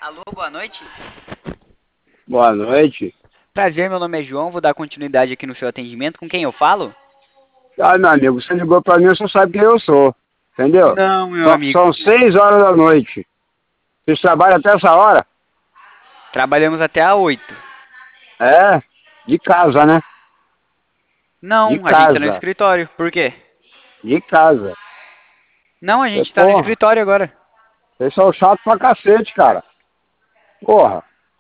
Alô, boa noite. Boa noite. Prazer, meu nome é João, vou dar continuidade aqui no seu atendimento. Com quem eu falo? Ah, meu amigo, você ligou pra mim, você sabe quem eu sou. Entendeu? Não, meu São, amigo. são 6 horas da noite. Vocês trabalham até essa hora? Trabalhamos até às 8. É, de casa, né? De Não, a gente tá no casa. escritório. Por quê? De casa. Não, a Você, gente tá no porra, escritório agora. vocês são chato pra cacete, cara. Porra.